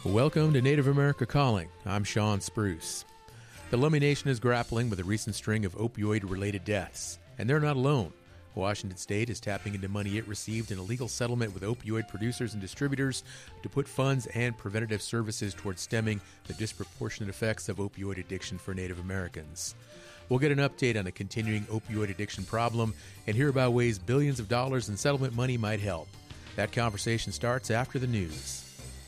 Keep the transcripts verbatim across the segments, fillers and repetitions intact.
Welcome to Native America Calling. I'm Sean Spruce. The Lummi Nation is grappling with a recent string of opioid-related deaths, and they're not alone. Washington State is tapping into money it received in a legal settlement with opioid producers and distributors to put funds and preventative services towards stemming the disproportionate effects of opioid addiction for Native Americans. We'll get an update on the continuing opioid addiction problem and hear about ways billions of dollars in settlement money might help. That conversation starts after the news.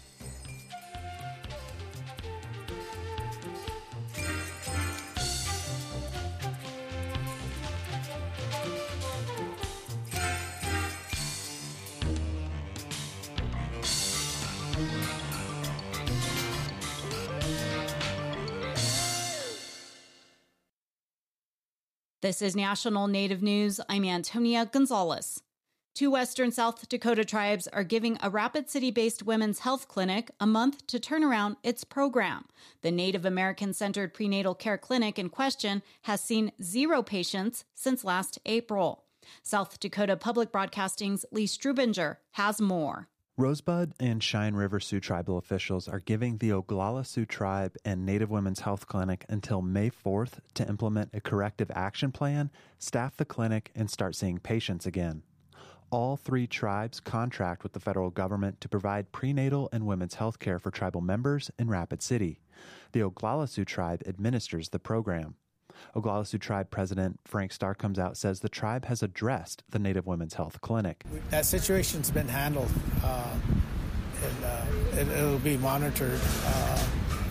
This is National Native News. I'm Antonia Gonzalez. Two Western South Dakota tribes are giving a Rapid City-based women's health clinic a month to turn around its program. The Native American-centered prenatal care clinic in question has seen zero patients since last April. South Dakota Public Broadcasting's Lee Strubinger has more. Rosebud and Cheyenne River Sioux tribal officials are giving the Oglala Sioux tribe and Native Women's Health Clinic until May fourth to implement a corrective action plan, staff the clinic, and start seeing patients again. All three tribes contract with the federal government to provide prenatal and women's health care for tribal members in Rapid City. The Oglala Sioux tribe administers the program. Oglala Sioux Tribe President Frank Starcomes-Out says the tribe has addressed the Native Women's Health Clinic. That situation's been handled, uh, and uh, it, it'll be monitored uh,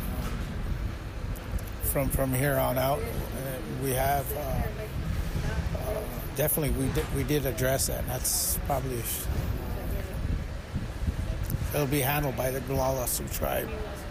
from from here on out. And we have uh, uh, definitely we did, we did address that. And that's probably it'll be handled by the Oglala Sioux Tribe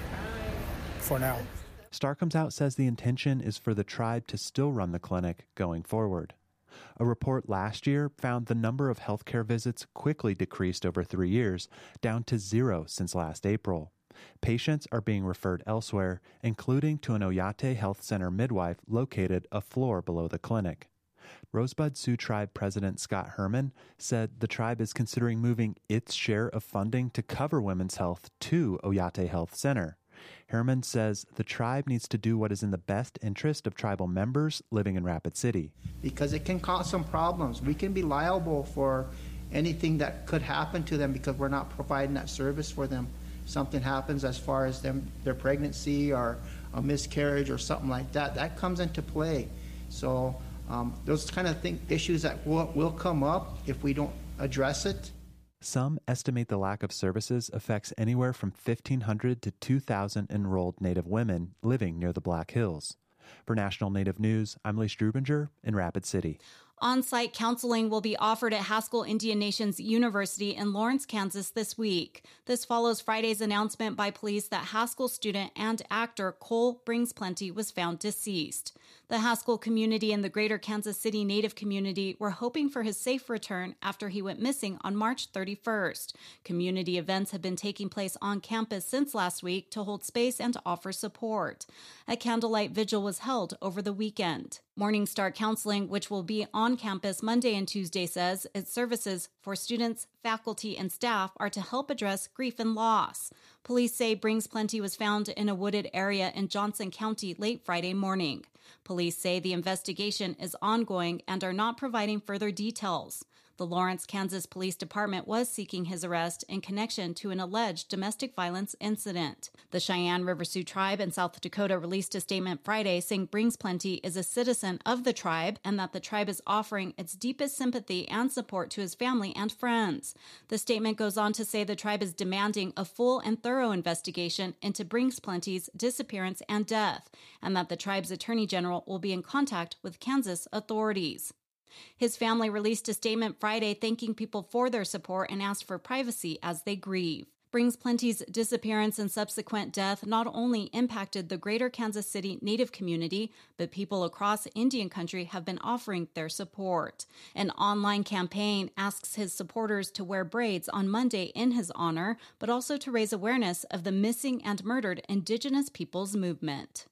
for now. Starcomes-Out says the intention is for the tribe to still run the clinic going forward. A report last year found the number of healthcare visits quickly decreased over three years, down to zero since last April. Patients are being referred elsewhere, including to an Oyate Health Center midwife located a floor below the clinic. Rosebud Sioux Tribe President Scott Herman said the tribe is considering moving its share of funding to cover women's health to Oyate Health Center. Herman says the tribe needs to do what is in the best interest of tribal members living in Rapid City. Because it can cause some problems. We can be liable for anything that could happen to them because we're not providing that service for them. Something happens as far as them, their pregnancy or a miscarriage or something like that, that comes into play. So um, those kind of thing, issues that will, will come up if we don't address it. Some estimate the lack of services affects anywhere from fifteen hundred to two thousand enrolled Native women living near the Black Hills. For National Native News, I'm Lee Strubinger in Rapid City. On-site counseling will be offered at Haskell Indian Nations University in Lawrence, Kansas this week. This follows Friday's announcement by police that Haskell student and actor Cole Brings Plenty was found deceased. The Haskell community and the greater Kansas City Native community were hoping for his safe return after he went missing on March thirty-first. Community events have been taking place on campus since last week to hold space and to offer support. A candlelight vigil was held over the weekend. Morning Star Counseling, which will be on campus Monday and Tuesday, says its services for students, faculty, and staff are to help address grief and loss. Police say Brings Plenty was found in a wooded area in Johnson County late Friday morning. Police say the investigation is ongoing and are not providing further details. The Lawrence, Kansas Police Department was seeking his arrest in connection to an alleged domestic violence incident. The Cheyenne River Sioux Tribe in South Dakota released a statement Friday saying Brings Plenty is a citizen of the tribe and that the tribe is offering its deepest sympathy and support to his family and friends. The statement goes on to say the tribe is demanding a full and thorough investigation into Brings Plenty's disappearance and death, and that the tribe's attorney general will be in contact with Kansas authorities. His family released a statement Friday thanking people for their support and asked for privacy as they grieve. Brings Plenty's disappearance and subsequent death not only impacted the greater Kansas City Native community, but people across Indian country have been offering their support. An online campaign asks his supporters to wear braids on Monday in his honor, but also to raise awareness of the missing and murdered Indigenous peoples movement.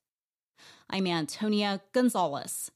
I'm Antonia Gonzalez.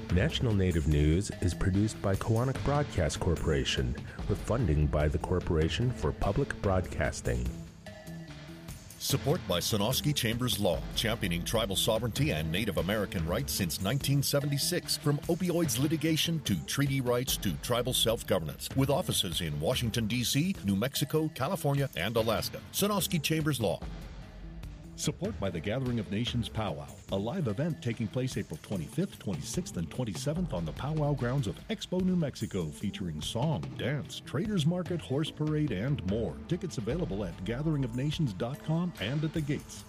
National Native News is produced by Koahnic Broadcast Corporation with funding by the Corporation for Public Broadcasting. Support by Sonosky Chambers Law, championing tribal sovereignty and Native American rights since nineteen seventy-six. From opioids litigation to treaty rights to tribal self-governance. With offices in Washington, D C, New Mexico, California, and Alaska. Sonosky Chambers Law. Support by the Gathering of Nations Powwow, a live event taking place April twenty-fifth, twenty-sixth, and twenty-seventh on the powwow grounds of Expo, New Mexico, featuring song, dance, traders market, horse parade, and more. Tickets available at gathering of nations dot com and at the gates.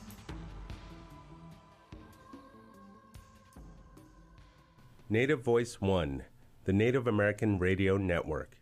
Native Voice One, the Native American Radio Network.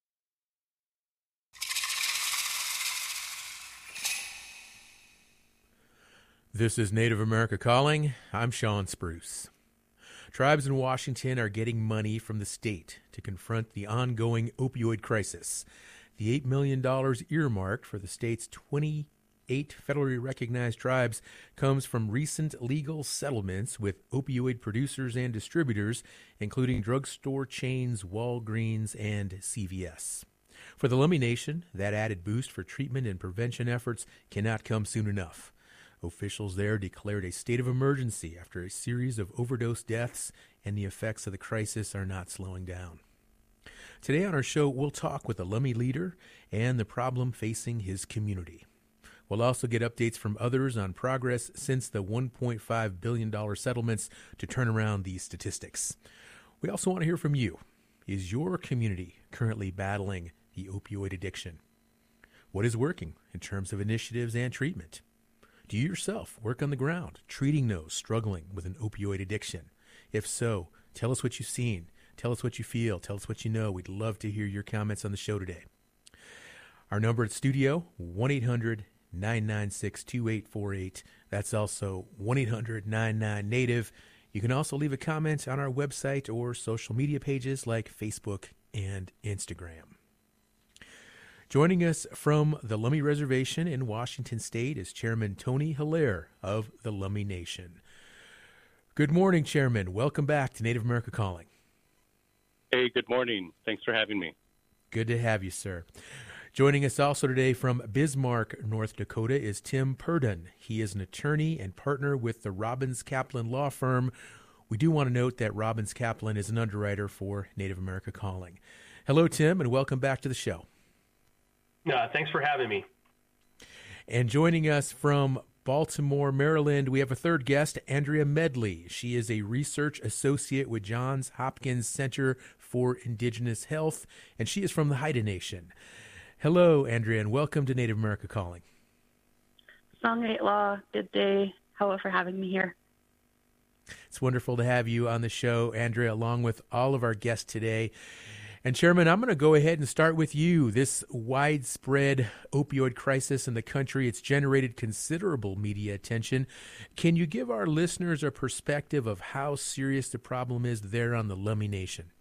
This is Native America Calling. I'm Sean Spruce. Tribes in Washington are getting money from the state to confront the ongoing opioid crisis. The eight million dollars earmarked for the state's twenty-eight federally recognized tribes comes from recent legal settlements with opioid producers and distributors, including drugstore chains Walgreens and C V S. For the Lummi Nation, that added boost for treatment and prevention efforts cannot come soon enough. Officials there declared a state of emergency after a series of overdose deaths, and the effects of the crisis are not slowing down. Today on our show, we'll talk with a Lummi leader and the problem facing his community. We'll also get updates from others on progress since the one point five billion dollars settlements to turn around these statistics. We also want to hear from you. Is your community currently battling the opioid addiction? What is working in terms of initiatives and treatment? Do you yourself work on the ground, treating those struggling with an opioid addiction? If so, tell us what you've seen. Tell us what you feel. Tell us what you know. We'd love to hear your comments on the show today. Our number at studio, one eight hundred nine nine six two eight four eight. That's also one eight hundred nine nine native. You can also leave a comment on our website or social media pages like Facebook and Instagram. Joining us from the Lummi Reservation in Washington State is Chairman Tony Hilaire of the Lummi Nation. Good morning, Chairman. Welcome back to Native America Calling. Hey, good morning. Thanks for having me. Good to have you, sir. Joining us also today from Bismarck, North Dakota is Tim Purdon. He is an attorney and partner with the Robbins Kaplan Law Firm. We do want to note that Robbins Kaplan is an underwriter for Native America Calling. Hello, Tim, and welcome back to the show. Uh, thanks for having me. And joining us from Baltimore, Maryland, we have a third guest, Andrea Medley. She is a research associate with Johns Hopkins Center for Indigenous Health, and she is from the Haida Nation. Hello, Andrea, and welcome to Native America Calling. Songate Law, good day. Hello for having me here. It's wonderful to have you on the show, Andrea, along with all of our guests today. And Chairman, I'm going to go ahead and start with you. This widespread opioid crisis in the country, it's generated considerable media attention. Can you give our listeners a perspective of how serious the problem is there on the Lummi Nation?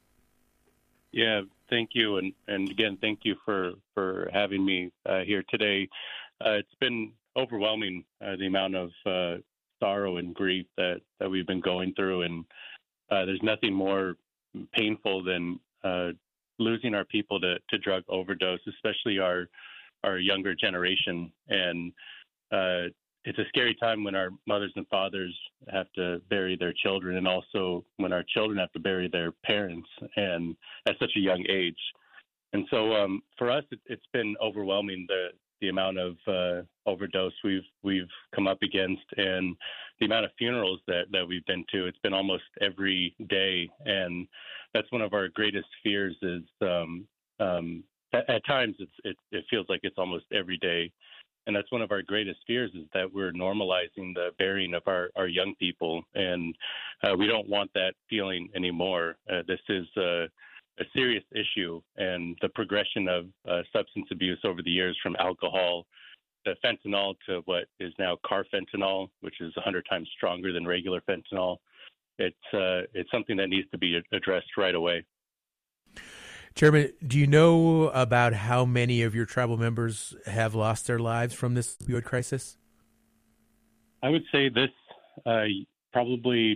Yeah, thank you. And, and again, thank you for, for having me uh, here today. Uh, it's been overwhelming, uh, the amount of uh, sorrow and grief that, that we've been going through. And uh, there's nothing more painful than Uh, losing our people to, to drug overdose, especially our our younger generation. And uh, it's a scary time when our mothers and fathers have to bury their children, and also when our children have to bury their parents, and at such a young age. And so um, for us, it, it's been overwhelming, the the amount of uh, overdose we've we've come up against, and the amount of funerals that, that we've been to. It's been almost every day, and that's one of our greatest fears. Is um, um, at, at times it's, it it feels like it's almost every day, and that's one of our greatest fears, is that we're normalizing the burying of our, our young people, and uh, we don't want that feeling anymore. Uh, this is uh, a serious issue, and the progression of uh, substance abuse over the years, from alcohol to fentanyl to what is now carfentanil, which is one hundred times stronger than regular fentanyl. It's uh, it's something that needs to be addressed right away. Chairman, do you know about how many of your tribal members have lost their lives from this opioid crisis? I would say this uh, probably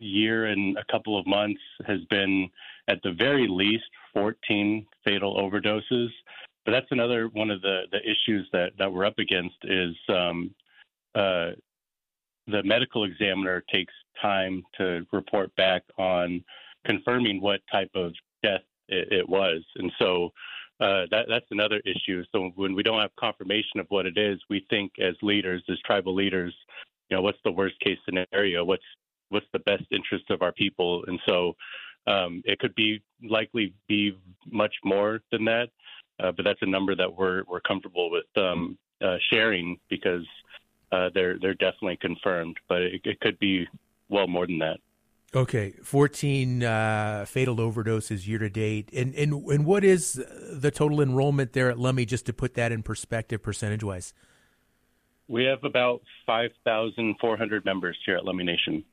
year and a couple of months has been, at the very least, fourteen fatal overdoses. But that's another one of the, the issues that, that we're up against is um, uh, the medical examiner takes time to report back on confirming what type of death it, it was. And so uh, that, that's another issue. So when we don't have confirmation of what it is, we think as leaders, as tribal leaders, you know, what's the worst case scenario? What's what's the best interest of our people? And so um, it could be likely be much more than that. Uh, but that's a number that we're we're comfortable with um, uh, sharing because uh, they're they're definitely confirmed. But it, it could be well more than that. Okay, fourteen uh, fatal overdoses year to date, and and and what is the total enrollment there at Lummi? Just to put that in perspective, percentage wise. We have about five thousand four hundred members here at Lummi Nation.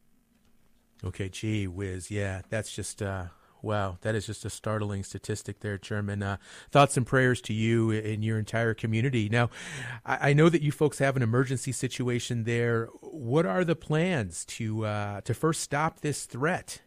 Okay, gee whiz, yeah, that's just. Uh... Wow, that is just a startling statistic there, Chairman. Uh, thoughts and prayers to you and your entire community. Now, I, I know that you folks have an emergency situation there. What are the plans to uh, to first stop this threat?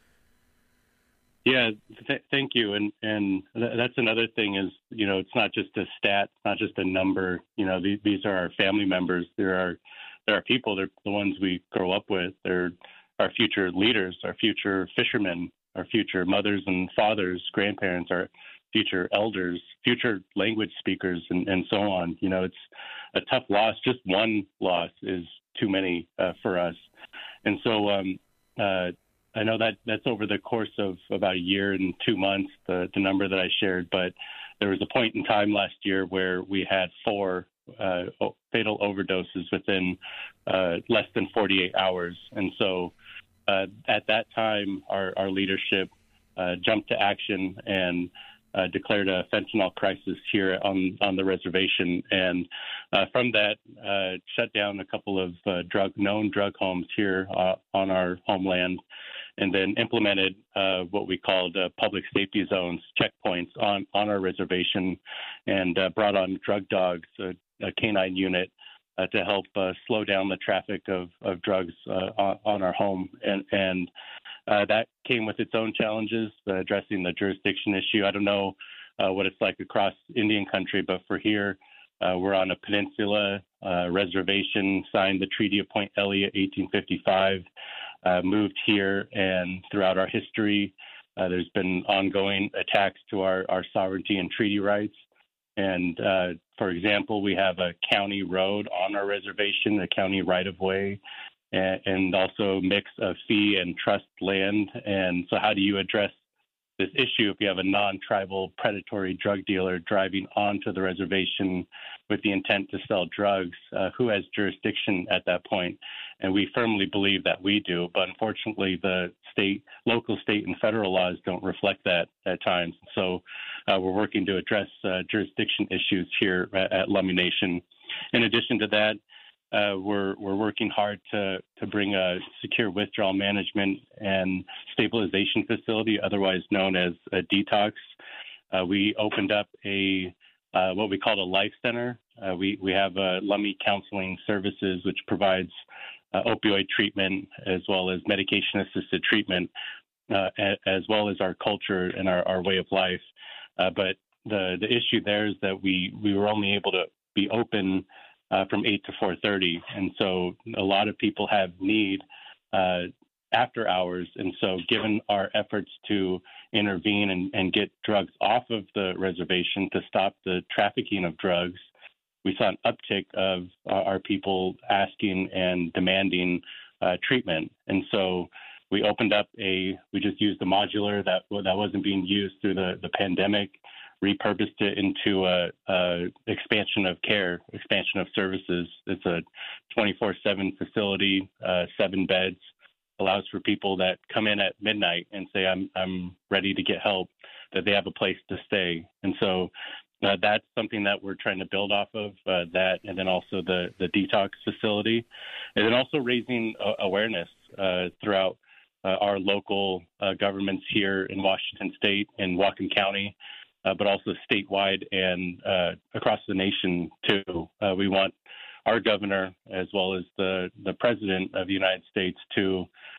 Yeah, th- thank you. And and th- that's another thing is, you know, it's not just a stat, not just a number. You know, these, these are our family members. There are there are people. They're the ones we grow up with. They're our future leaders, our future fishermen, our future mothers and fathers, grandparents, our future elders, future language speakers, and, and so on. You know, it's a tough loss. Just one loss is too many uh, for us. And so um, uh, I know that that's over the course of about a year and two months, the, the number that I shared. But there was a point in time last year where we had four uh, fatal overdoses within uh, less than forty-eight hours. And so Uh, at that time, our, our leadership uh, jumped to action and uh, declared a fentanyl crisis here on, on the reservation. And uh, from that, uh, shut down a couple of uh, drug known drug homes here uh, on our homeland, and then implemented uh, what we called uh, public safety zones, checkpoints on, on our reservation, and uh, brought on drug dogs, a, a canine unit, Uh, to help uh, slow down the traffic of, of drugs uh, on, on our home. And, and uh, that came with its own challenges, uh, addressing the jurisdiction issue. I don't know uh, what it's like across Indian country, but for here, uh, we're on a peninsula uh, reservation, signed the Treaty of Point Elliott, eighteen fifty-five, uh, moved here, and throughout our history, uh, there's been ongoing attacks to our, our sovereignty and treaty rights. And, uh, for example, we have a county road on our reservation, a county right-of-way, and, and also mix of fee and trust land. And so how do you address this issue if you have a non-tribal predatory drug dealer driving onto the reservation with the intent to sell drugs? Uh, who has jurisdiction at that point? And we firmly believe that we do, but unfortunately the state, local, state, and federal laws don't reflect that at times. So uh, we're working to address uh, jurisdiction issues here at, at Lummi Nation. In addition to that, Uh, we're we're working hard to to bring a secure withdrawal management and stabilization facility, otherwise known as a detox. Uh, we opened up a uh, what we call a life center. Uh, we we have uh, Lummi Counseling Services, which provides uh, opioid treatment as well as medication-assisted treatment, uh, a, as well as our culture and our, our way of life. Uh, but the the issue there is that we we were only able to be open Uh, from eight to four thirty. And so a lot of people have need uh, after hours. And so given our efforts to intervene and, and get drugs off of the reservation to stop the trafficking of drugs, we saw an uptick of uh, our people asking and demanding uh, treatment. And so we opened up a, we just used a modular that, that wasn't being used through the, the pandemic, repurposed it into a, a expansion of care, expansion of services. It's a twenty-four seven facility, uh, seven beds, allows for people that come in at midnight and say, I'm I'm ready to get help, that they have a place to stay. And so uh, that's something that we're trying to build off of, uh, that, and then also the, the detox facility, and then also raising uh, awareness uh, throughout uh, our local uh, governments here in Washington State and Whatcom County, Uh, but also statewide and uh, across the nation, too. Uh, we want our governor, as well as the, the president of the United States, to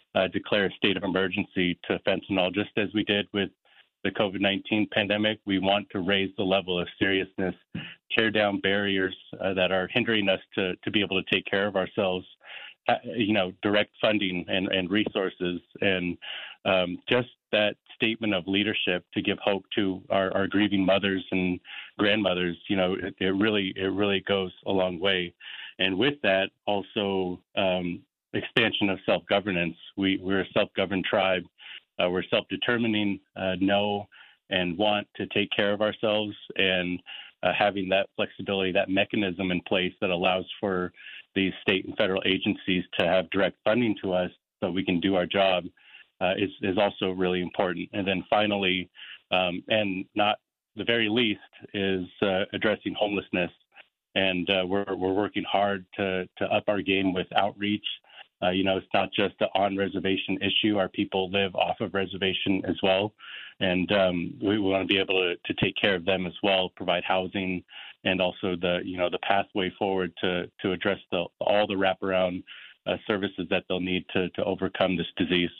uh, declare a state of emergency to fentanyl, just as we did with the COVID nineteen pandemic. We want to raise the level of seriousness, tear down barriers uh, that are hindering us to, to be able to take care of ourselves, uh, you know, direct funding and, and resources, and um, just that statement of leadership to give hope to our, our grieving mothers and grandmothers. You know, it, it really it really goes a long way. And with that, also um, expansion of self-governance. We, we're a self-governed tribe. Uh, we're self-determining, uh, know, and want to take care of ourselves, and uh, having that flexibility, that mechanism in place that allows for these state and federal agencies to have direct funding to us so we can do our job uh, is, is also really important. And then finally, um, and not the very least, is uh, addressing homelessness. And uh, we're, we're working hard to, to up our game with outreach. Uh, you know, it's not just an on-reservation issue. Our people live off of reservation as well, and um, we want to be able to, to take care of them as well, provide housing, and also the, you know, the pathway forward to to address the, all the wraparound uh, services that they'll need to to overcome this disease.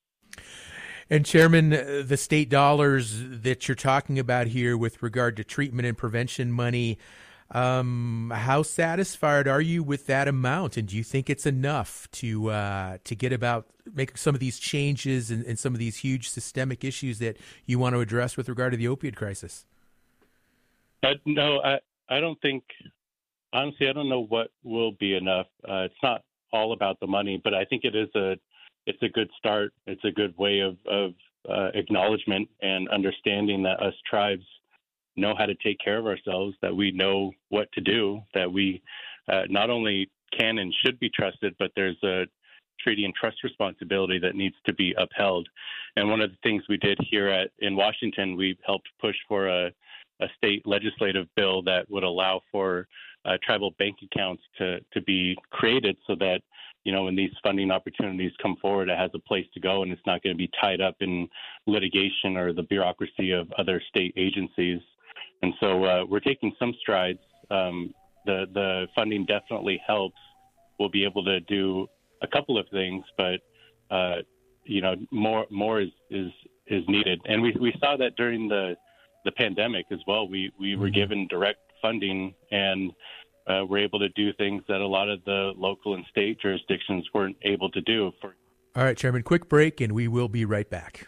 And Chairman, the state dollars that you're talking about here with regard to treatment and prevention money, Um, how satisfied are you with that amount, and do you think it's enough to uh, to get about make some of these changes and, and some of these huge systemic issues that you want to address with regard to the opioid crisis? Uh, no, I I don't think. Honestly, I don't know what will be enough. Uh, it's not all about the money, but I think it is a it's a good start. It's a good way of of uh, acknowledgement and understanding that us tribes know how to take care of ourselves, that we know what to do, that we uh, not only can and should be trusted, but there's a treaty and trust responsibility that needs to be upheld. And one of the things we did here at in Washington, we helped push for a, a state legislative bill that would allow for uh, tribal bank accounts to, to be created so that, you know, when these funding opportunities come forward, it has a place to go and it's not going to be tied up in litigation or the bureaucracy of other state agencies. And so uh, we're taking some strides. Um, the the funding definitely helps. We'll be able to do a couple of things, but uh, you know, more more is, is is needed. And we we saw that during the the pandemic as well. We we were given direct funding, and uh, we're able to do things that a lot of the local and state jurisdictions weren't able to do. For All right, Chairman, quick break, and we will be right back.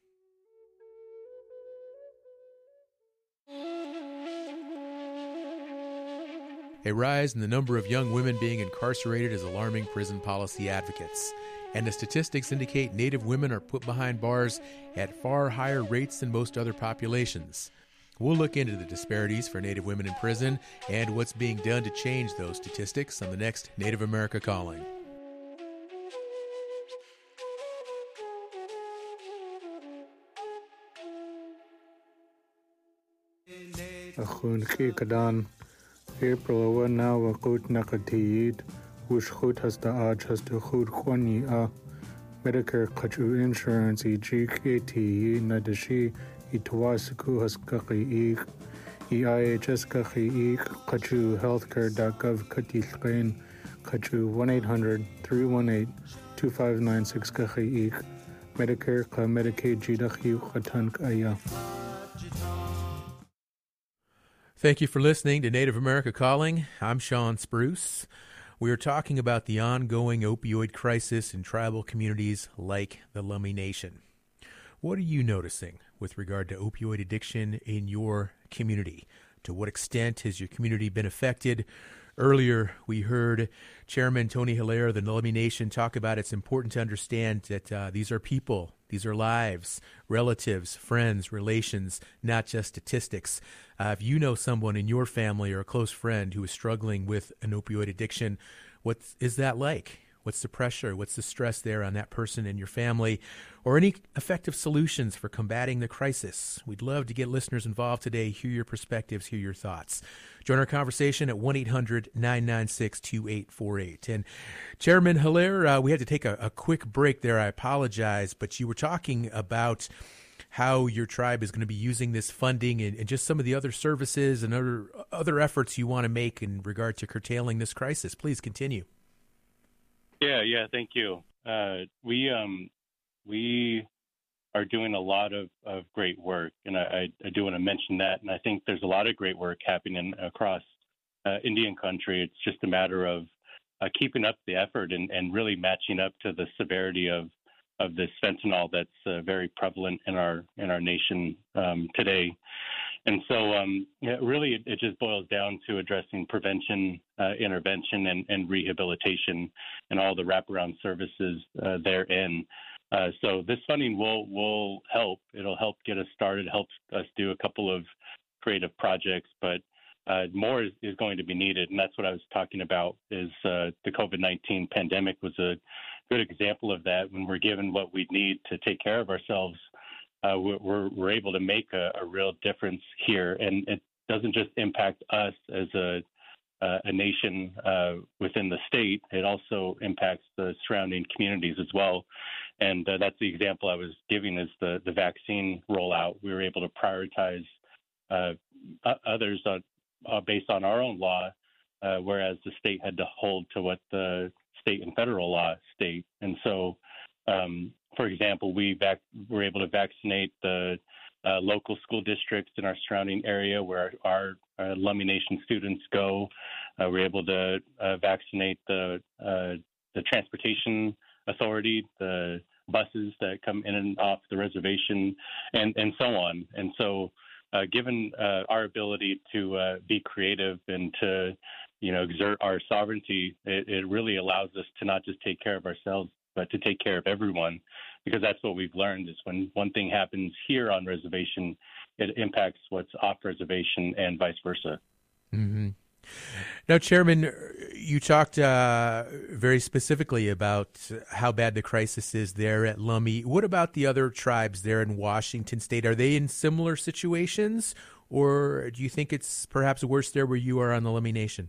A rise in the number of young women being incarcerated is alarming prison policy advocates. And the statistics indicate Native women are put behind bars at far higher rates than most other populations. We'll look into the disparities for Native women in prison and what's being done to change those statistics on the next Native America Calling. April one now a good nakatiyid, which good has the arch has the good quani a Medicare Kachu insurance e G K T Nadashi Itawasiku has kaki ek E I H S kaki ek Kachu healthcare dot gov katilkain Kachu one eight hundred three one eight two five nine six kaki ek Medicare ka Medicaid jidakhi katan kaya. Thank you for listening to Native America Calling. I'm Sean Spruce. We are talking about the ongoing opioid crisis in tribal communities like the Lummi Nation. What are you noticing with regard to opioid addiction in your community? To what extent has your community been affected? Earlier, we heard Chairman Tony Hilaire of the Lummi Nation talk about it's important to understand that uh, these are people, these are lives, relatives, friends, relations, not just statistics. Uh, if you know someone in your family or a close friend who is struggling with an opioid addiction, what is that like? What's the pressure? What's the stress there on that person and your family? Or any effective solutions for combating the crisis? We'd love to get listeners involved today, hear your perspectives, hear your thoughts. Join our conversation at one eight hundred nine nine six two eight four eight. And Chairman Hilaire, uh, we had to take a, a quick break there. I apologize, but you were talking about how your tribe is going to be using this funding and, and just some of the other services and other, other efforts you want to make in regard to curtailing this crisis. Please continue. Yeah, yeah, thank you. uh, we um, we are doing a lot of, of great work, and I, I do want to mention that. And I think there's a lot of great work happening across uh, Indian country. It's just a matter of uh, keeping up the effort and, and really matching up to the severity of of this fentanyl that's uh, very prevalent in our in our nation um, today. And so um, yeah, really it, it just boils down to addressing prevention, uh, intervention, and, and rehabilitation and all the wraparound services uh, therein. Uh, so this funding will will help. It'll help get us started, help us do a couple of creative projects, but uh, more is, is going to be needed. And that's what I was talking about is uh, the COVID nineteen pandemic was a good example of that. When we're given what we need to take care of ourselves, uh, we're, we're able to make a, a real difference here. And it doesn't just impact us as a, uh, a nation uh, within the state, it also impacts the surrounding communities as well. And uh, that's the example I was giving is the, the vaccine rollout. We were able to prioritize uh, others uh, uh, based on our own law, uh, whereas the state had to hold to what the state and federal law state. And so, um, for example, we vac- were able to vaccinate the uh, local school districts in our surrounding area where our, our Lummi Nation students go. Uh, we're able to uh, vaccinate the uh, the transportation authority, the buses that come in and off the reservation, and, and so on. And so, uh, given uh, our ability to uh, be creative and to you know, exert our sovereignty, it, it really allows us to not just take care of ourselves, but to take care of everyone, because that's what we've learned is when one thing happens here on reservation, it impacts what's off reservation and vice versa. Mm-hmm. Now, Chairman, you talked uh, very specifically about how bad the crisis is there at Lummi. What about the other tribes there in Washington State? Are they in similar situations, or do you think it's perhaps worse there where you are on the Lummi Nation?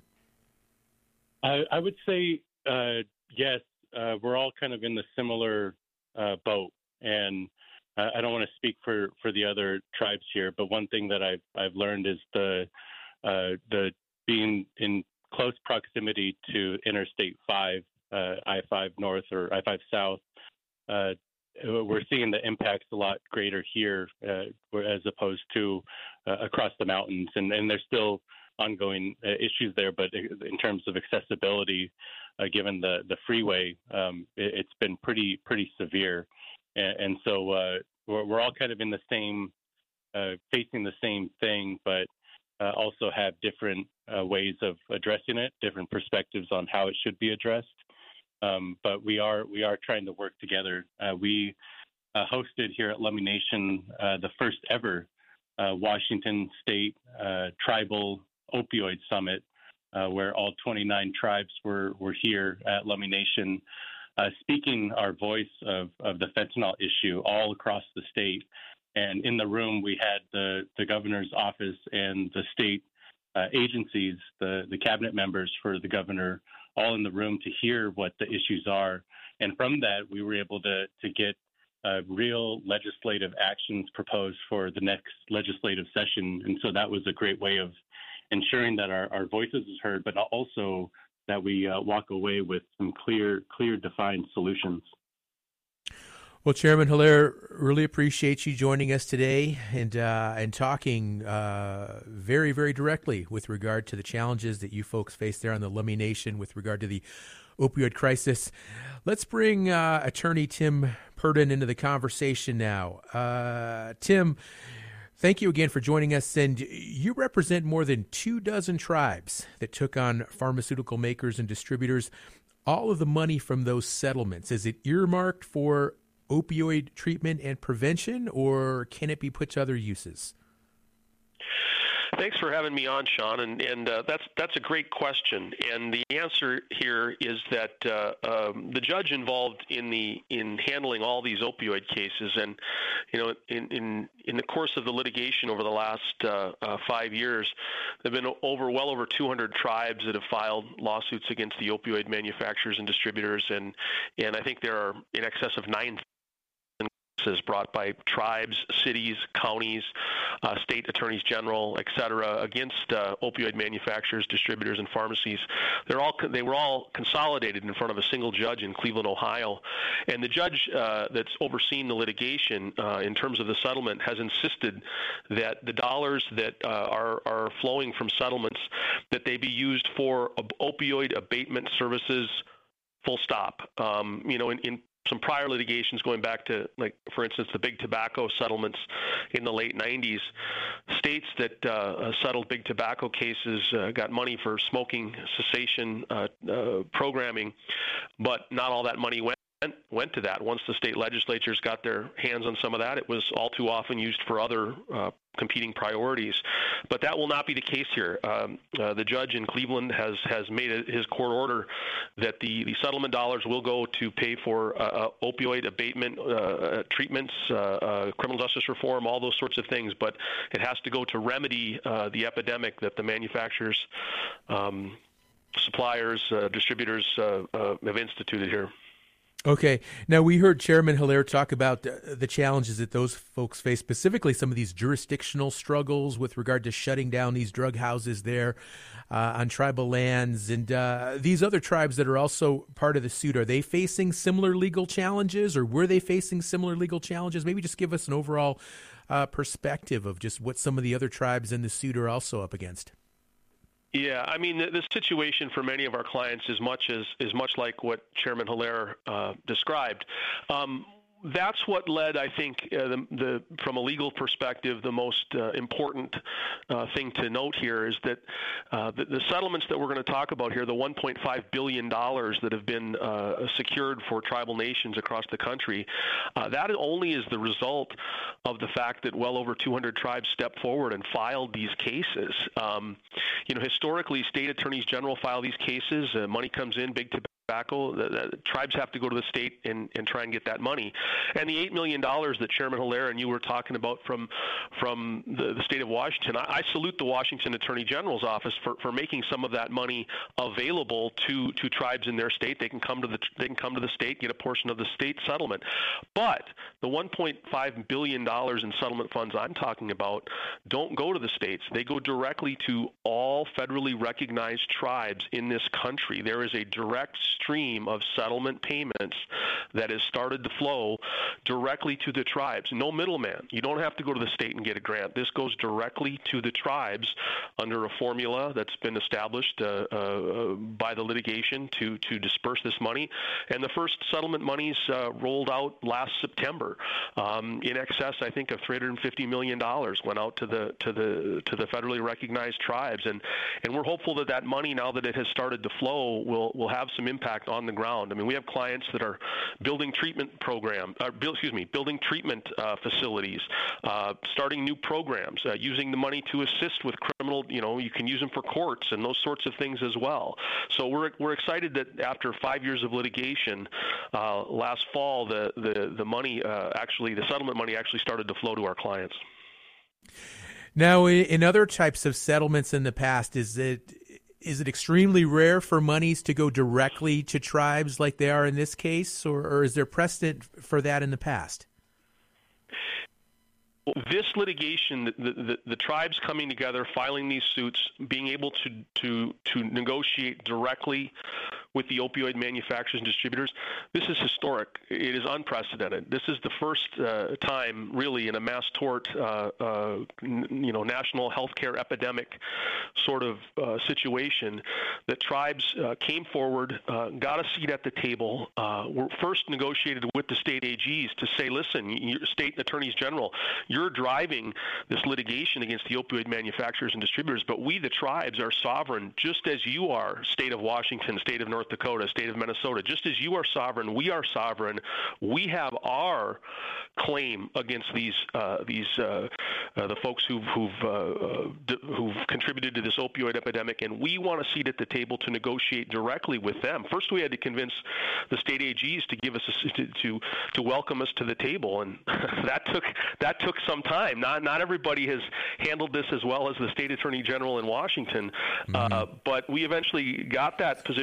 I, I would say uh, yes. Uh, we're all kind of in the similar uh, boat, and uh, I don't want to speak for, for the other tribes here. But one thing that I've I've learned is the uh, the being in close proximity to Interstate five, uh, I five North or I five South. Uh, we're seeing the impacts a lot greater here uh, as opposed to uh, across the mountains, and and there's still ongoing uh, issues there, but in terms of accessibility, uh, given the the freeway, um, it, it's been pretty pretty severe, and, and so uh, we're, we're all kind of in the same, uh, facing the same thing, but uh, also have different uh, ways of addressing it, different perspectives on how it should be addressed. Um, but we are we are trying to work together. Uh, we uh, hosted here at Lummi Nation uh, the first ever uh, Washington State uh, Tribal Opioid Summit, uh, where all twenty-nine tribes were, were here at Lummi Nation, uh, speaking our voice of, of the fentanyl issue all across the state. And in the room, we had the, the governor's office and the state uh, agencies, the, the cabinet members for the governor, all in the room to hear what the issues are. And from that, we were able to, to get uh, real legislative actions proposed for the next legislative session. And so that was a great way of ensuring that our, our voices is heard, but also that we uh, walk away with some clear, clear, defined solutions. Well, Chairman Hilaire, really appreciate you joining us today and uh, and talking uh, very, very directly with regard to the challenges that you folks face there on the Lummi Nation with regard to the opioid crisis. Let's bring uh, Attorney Tim Purdon into the conversation now. Uh, Tim, thank you again for joining us. And you represent more than two dozen tribes that took on pharmaceutical makers and distributors. All of the money from those settlements, is it earmarked for opioid treatment and prevention, or can it be put to other uses? Thanks for having me on, Sean, and, and uh, that's that's a great question. And the answer here is that uh, um, the judge involved in the in handling all these opioid cases, and you know, in in, in the course of the litigation over the last uh, uh, five years, there've been over well over two hundred tribes that have filed lawsuits against the opioid manufacturers and distributors, and and I think there are in excess of nine brought by tribes, cities, counties, uh, state attorneys general, et cetera, against uh, opioid manufacturers, distributors, and pharmacies. They're all they were all consolidated in front of a single judge in Cleveland, Ohio, and the judge uh, that's overseeing the litigation uh, in terms of the settlement has insisted that the dollars that uh, are are flowing from settlements that they be used for opioid abatement services. Full stop. Um, you know, in, in some prior litigations going back to, like, for instance, the big tobacco settlements in the late nineties, states that uh, settled big tobacco cases uh, got money for smoking cessation uh, uh, programming, but not all that money went. went to that. Once the state legislatures got their hands on some of that, it was all too often used for other uh, competing priorities. But that will not be the case here. Um, uh, the judge in Cleveland has has made a, his court order that the, the settlement dollars will go to pay for uh, uh, opioid abatement uh, treatments, uh, uh, criminal justice reform, all those sorts of things. But it has to go to remedy uh, the epidemic that the manufacturers, um, suppliers, uh, distributors uh, uh, have instituted here. Okay. Now, we heard Chairman Hilaire talk about uh, the challenges that those folks face, specifically some of these jurisdictional struggles with regard to shutting down these drug houses there uh, on tribal lands. And uh, these other tribes that are also part of the suit, are they facing similar legal challenges, or were they facing similar legal challenges? Maybe just give us an overall uh, perspective of just what some of the other tribes in the suit are also up against. Yeah, I mean, the, the situation for many of our clients is much as is much like what Chairman Hilaire uh, described. Um, That's what led, I think, uh, the, the, from a legal perspective, the most uh, important uh, thing to note here is that uh, the, the settlements that we're going to talk about here, the one point five billion dollars that have been uh, secured for tribal nations across the country, uh, that only is the result of the fact that well over two hundred tribes stepped forward and filed these cases. Um, you know, historically, state attorneys general file these cases. Uh, money comes in, big tobacco. The, the tribes have to go to the state and, and try and get that money. And the eight million dollars that Chairman Hilaire and you were talking about from from the, the state of Washington, I, I salute the Washington Attorney General's office for, for making some of that money available to, to tribes in their state. They can come to the they can come to the state, get a portion of the state settlement. But the one point five billion dollars in settlement funds I'm talking about don't go to the states. They go directly to all federally recognized tribes in this country. There is a direct stream of settlement payments that has started to flow directly to the tribes. No middleman. You don't have to go to the state and get a grant. This goes directly to the tribes under a formula that's been established uh, uh, by the litigation to, to disperse this money. And the first settlement monies uh, rolled out last September. Um, in excess, I think, of three hundred fifty million dollars went out to the to the to the federally recognized tribes. And and we're hopeful that that money, now that it has started to flow, will will have some impact on the ground. I mean, we have clients that are building treatment program, uh, build, excuse me, building treatment uh, facilities, uh, starting new programs, uh, using the money to assist with criminal. You know, you can use them for courts and those sorts of things as well. So we're we're excited that after five years of litigation, uh, last fall the the the money uh, actually the settlement money actually started to flow to our clients. Now, in other types of settlements in the past, is it Is it extremely rare for monies to go directly to tribes like they are in this case, or, or is there precedent for that in the past? This litigation, the, the, the tribes coming together, filing these suits, being able to, to, to negotiate directly with the opioid manufacturers and distributors, this is historic. It is unprecedented. This is the first uh, time, really, in a mass tort, uh, uh, n- you know, national healthcare epidemic sort of uh, situation that tribes uh, came forward, uh, got a seat at the table, uh, were first negotiated with the state A Gs to say, listen, you, state attorneys general, you're driving this litigation against the opioid manufacturers and distributors, but we, the tribes, are sovereign, just as you are, state of Washington, state of North Dakota, state of Minnesota. Just as you are sovereign, we are sovereign. We have our claim against these uh, these uh, uh, the folks who've who've, uh, d- who've contributed to this opioid epidemic, and we want a seat at the table to negotiate directly with them. First, we had to convince the state A Gs to give us a, to, to to welcome us to the table, and that took that took some time. Not not everybody has handled this as well as the state attorney general in Washington, mm-hmm. uh, but we eventually got that position at the table.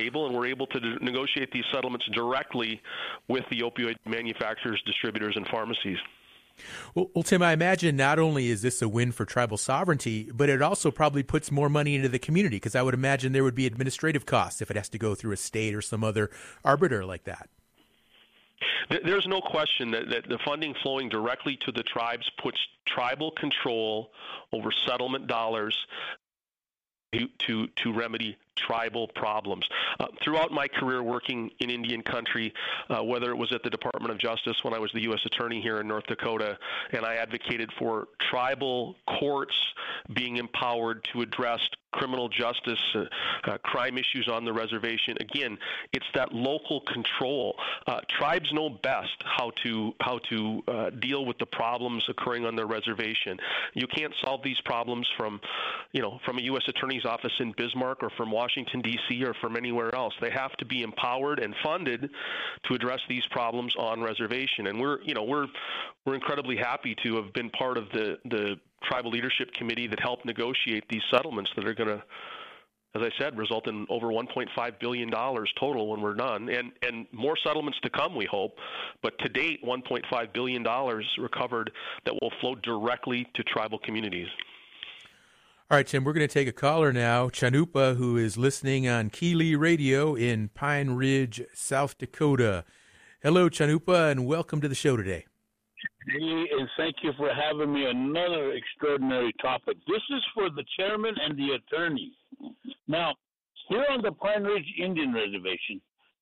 table, and we're able to d- negotiate these settlements directly with the opioid manufacturers, distributors, and pharmacies. Well, well, Tim, I imagine not only is this a win for tribal sovereignty, but it also probably puts more money into the community, because I would imagine there would be administrative costs if it has to go through a state or some other arbiter like that. There's no question that, that the funding flowing directly to the tribes puts tribal control over settlement dollars to to, to remedy tribal problems. Uh, throughout my career working in Indian country, uh, whether it was at the Department of Justice when I was the U S Attorney here in North Dakota, and I advocated for tribal courts being empowered to address criminal justice, uh, uh, crime issues on the reservation. Again, it's that local control. Uh, tribes know best how to how to uh, deal with the problems occurring on their reservation. You can't solve these problems from, you know, from a U S Attorney's office in Bismarck or from Washington, D C or from anywhere else. They have to be empowered and funded to address these problems on reservation. And we're, you know, we're we're incredibly happy to have been part of the the Tribal Leadership Committee that helped negotiate these settlements that are going to, as I said, result in over one point five billion dollars total when we're done, and and more settlements to come, we hope. But to date, one point five billion dollars recovered that will flow directly to tribal communities. All right, Tim, we're going to take a caller now, Chanupa, who is listening on Keeley Radio in Pine Ridge, South Dakota. Hello, Chanupa, and welcome to the show today. Hey, and thank you for having me. Another extraordinary topic. This is for the chairman and the attorney. Now, here on the Pine Ridge Indian Reservation,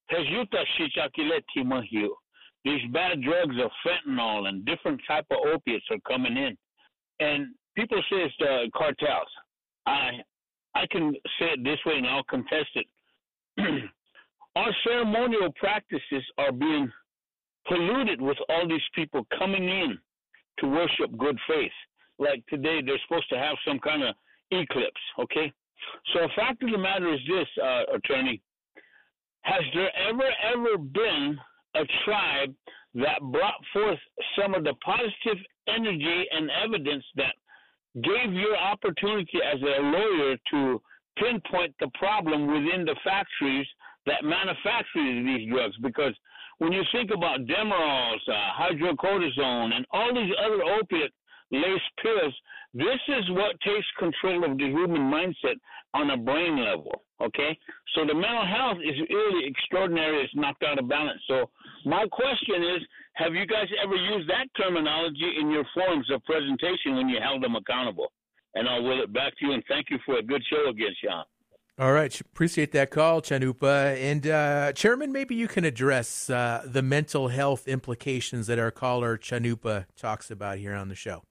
these bad drugs of fentanyl and different type of opiates are coming in. And people say it's the cartels. I I can say it this way, and I'll contest it. Our ceremonial practices are being polluted with all these people coming in to worship good faith. Like today, they're supposed to have some kind of eclipse, okay? So the fact of the matter is this, uh, attorney, has there ever, ever been a tribe that brought forth some of the positive energy and evidence that gave your opportunity as a lawyer to pinpoint the problem within the factories that manufacture these drugs? Because when you think about Demerols, uh, hydrocortisone, and all these other opiate-laced pills, this is what takes control of the human mindset on a brain level, okay? So the mental health is really extraordinary. It's knocked out of balance. So my question is, have you guys ever used that terminology in your forms of presentation when you held them accountable? And I'll will it back to you, and thank you for a good show again, Sean. All right. Appreciate that call, Chanupa. And uh, Chairman, maybe you can address uh, the mental health implications that our caller, Chanupa, talks about here on the show.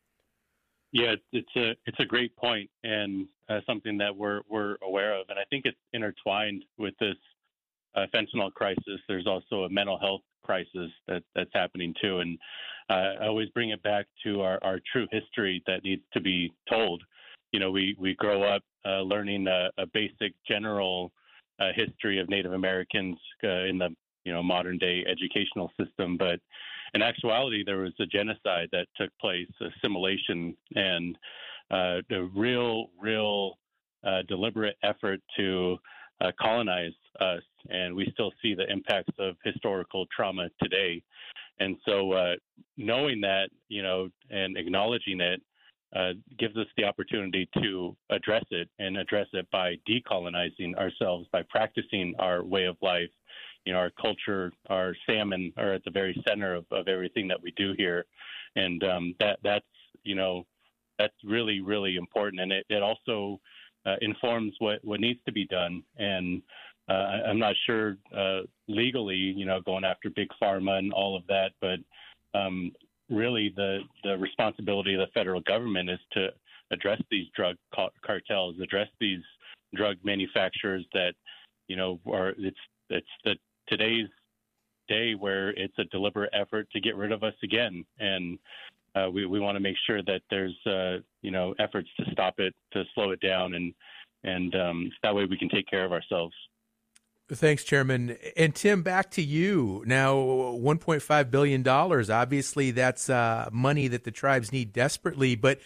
Yeah, it's a it's a great point, and uh, something that we're we're aware of. And I think it's intertwined with this uh, fentanyl crisis. There's also a mental health crisis that, that's happening too. And uh, I always bring it back to our, our true history that needs to be told. You know, we, we grow up uh, learning a, a basic general uh, history of Native Americans uh, in the, you know, modern day educational system. But in actuality, there was a genocide that took place, assimilation, and uh, a real, real uh, deliberate effort to uh, colonize us. And we still see the impacts of historical trauma today. And so uh, knowing that, you know, and acknowledging it, Uh, gives us the opportunity to address it and address it by decolonizing ourselves, by practicing our way of life. You know, our culture, our salmon are at the very center of, of everything that we do here. And um, that that's, you know, that's really, really important. And it, it also uh, informs what, what needs to be done. And uh, I'm not sure uh, legally, you know, going after big pharma and all of that, but um, really the, the responsibility of the federal government is to address these drug cartels, address these drug manufacturers that, you know, are it's it's the today's day where it's a deliberate effort to get rid of us again. And uh, we, we want to make sure that there's, uh, you know, efforts to stop it, to slow it down. And, and um, that way we can take care of ourselves. Thanks, Chairman. And Tim, back to you. Now, one point five billion dollars, obviously that's uh, money that the tribes need desperately, but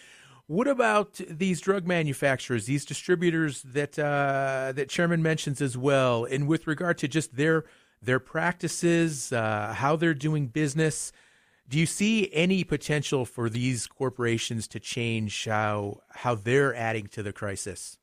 What about these drug manufacturers, these distributors that uh, that Chairman mentions as well, and with regard to just their their practices, uh, how they're doing business? Do you see any potential for these corporations to change how how they're adding to the crisis?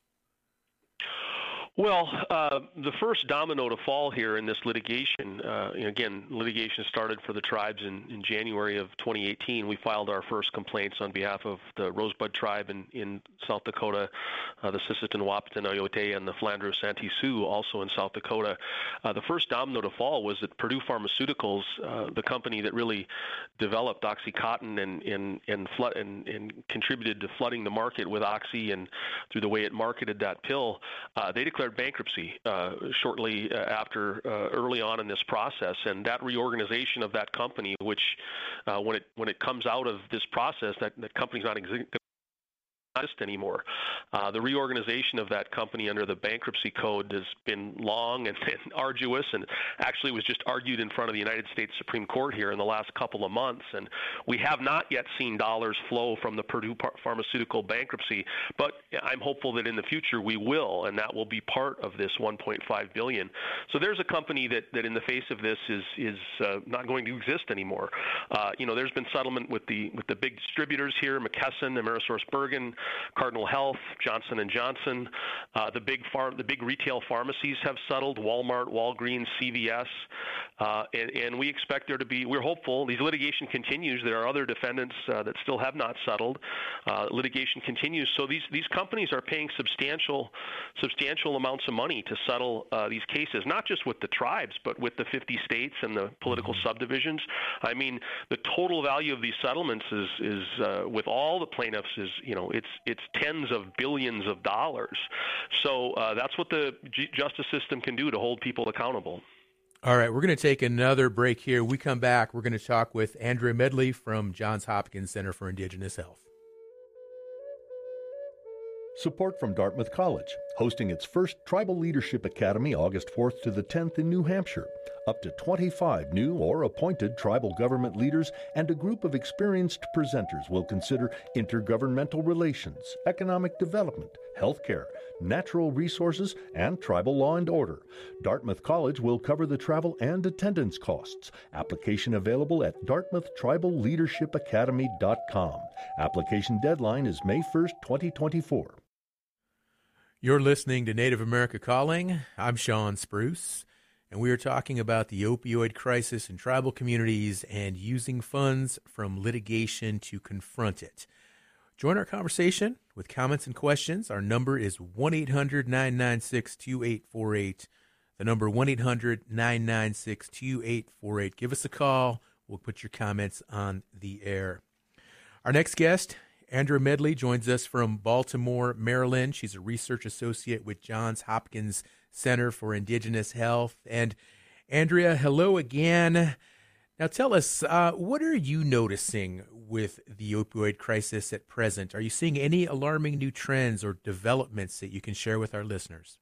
Well, uh, the first domino to fall here in this litigation, uh, again, litigation started for the tribes in, in January of twenty eighteen. We filed our first complaints on behalf of the Rosebud tribe in, in South Dakota, uh, the Sisseton, Wahpeton, Oyote, and the Flandreau Santee Sioux, also in South Dakota. Uh, the first domino to fall was that Purdue Pharmaceuticals, uh, the company that really developed OxyContin and and and, flood, and and contributed to flooding the market with Oxy and through the way it marketed that pill, uh, they declared bankruptcy uh, shortly uh, after, uh, early on in this process, and that reorganization of that company, which uh, when it when it comes out of this process, that that company's not exi- exist anymore. Uh, the reorganization of that company under the bankruptcy code has been long and, and arduous, and actually was just argued in front of the United States Supreme Court here in the last couple of months. And we have not yet seen dollars flow from the Purdue Pharmaceutical bankruptcy, but I'm hopeful that in the future we will, and that will be part of this one point five billion dollars. So there's a company that, that in the face of this is is uh, not going to exist anymore. Uh, you know, there's been settlement with the with the big distributors here, McKesson, AmerisourceBergen, Cardinal Health, Johnson and Johnson. Uh, the big far, the big retail pharmacies have settled, Walmart, Walgreens, C V S, uh, and, and we expect there to be, we're hopeful, these litigation continues. There are other defendants uh, that still have not settled. Uh, litigation continues. So these, these companies are paying substantial, substantial amounts of money to settle uh, these cases, not just with the tribes, but with the fifty states and the political subdivisions. I mean, the total value of these settlements is, is uh, with all the plaintiffs is, you know, it's it's tens of billions of dollars. So uh, that's what the G- justice system can do to hold people accountable. All right, we're going to take another break here. We come back, we're going to talk with Andrea Medley from Johns Hopkins Center for Indigenous Health. Support from Dartmouth College, hosting its first Tribal Leadership Academy August fourth to the tenth in New Hampshire. Up to twenty-five new or appointed tribal government leaders and a group of experienced presenters will consider intergovernmental relations, economic development, healthcare, natural resources, and tribal law and order. Dartmouth College will cover the travel and attendance costs. Application available at dartmouth tribal leadership academy dot com. Application deadline is May first, twenty twenty-four. You're listening to Native America Calling. I'm Sean Spruce, and we are talking about the opioid crisis in tribal communities and using funds from litigation to confront it. Join our conversation with comments and questions. Our number is one eight hundred nine nine six two eight four eight. The number one eight hundred nine nine six two eight four eight. Give us a call. We'll put your comments on the air. Our next guest, Andrea Medley, joins us from Baltimore, Maryland. She's a research associate with Johns Hopkins Center for Indigenous Health. And Andrea, hello again. Now tell us, uh, what are you noticing with the opioid crisis at present? Are you seeing any alarming new trends or developments that you can share with our listeners?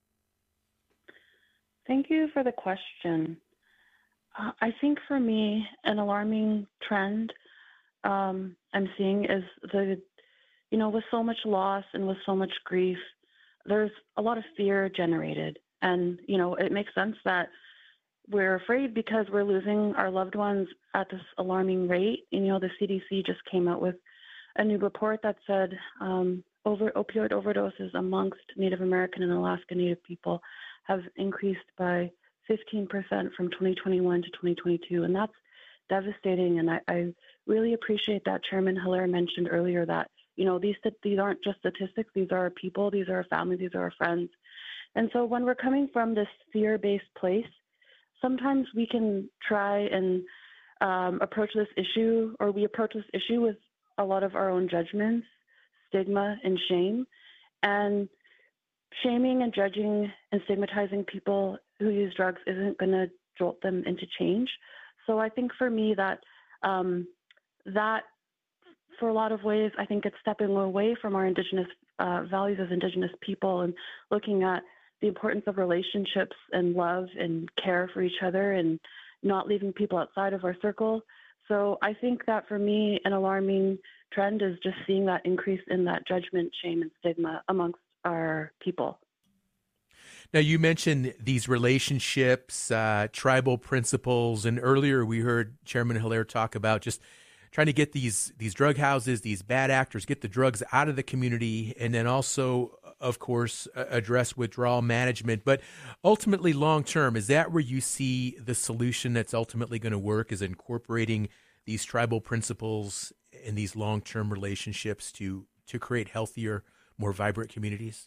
Thank you for the question. Uh, I think for me, an alarming trend um, I'm seeing is the, you know, with so much loss and with so much grief, there's a lot of fear generated. And, you know, it makes sense that we're afraid because we're losing our loved ones at this alarming rate. And, you know, the C D C just came out with a new report that said um, over opioid overdoses amongst Native American and Alaska Native people have increased by fifteen percent from twenty twenty-one to twenty twenty-two. And that's devastating. And I, I really appreciate that Chairman Hilaire mentioned earlier that, you know, these these aren't just statistics. These are our people. These are our family. These are our friends. And so when we're coming from this fear-based place, sometimes we can try and um, approach this issue, or we approach this issue with a lot of our own judgments, stigma, and shame. And shaming and judging and stigmatizing people who use drugs isn't going to jolt them into change. So I think for me that um, that, for a lot of ways, I think it's stepping away from our Indigenous uh, values as Indigenous people and looking at the importance of relationships and love and care for each other and not leaving people outside of our circle. So I think that for me, an alarming trend is just seeing that increase in that judgment, shame, and stigma amongst our people. Now, you mentioned these relationships, uh, tribal principles, and earlier we heard Chairman Hilaire talk about just trying to get these these drug houses, these bad actors, get the drugs out of the community, and then also, of course, address withdrawal management. But ultimately, long term, is that where you see the solution that's ultimately going to work, is incorporating these tribal principles in these long term relationships to to create healthier, more vibrant communities?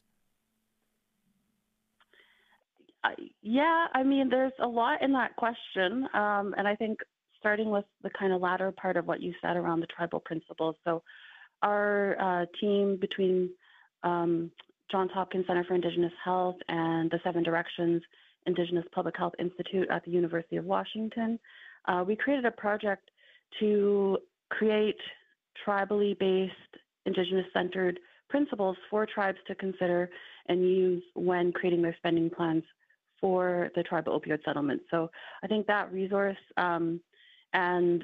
Yeah, I mean, there's a lot in that question. Um, and I think starting with the kind of latter part of what you said around the tribal principles. So our uh, team between um, Johns Hopkins Center for Indigenous Health and the Seven Directions Indigenous Public Health Institute at the University of Washington, uh, we created a project to create tribally based, Indigenous-centered principles for tribes to consider and use when creating their spending plans for the tribal opioid settlement. So I think that resource um, and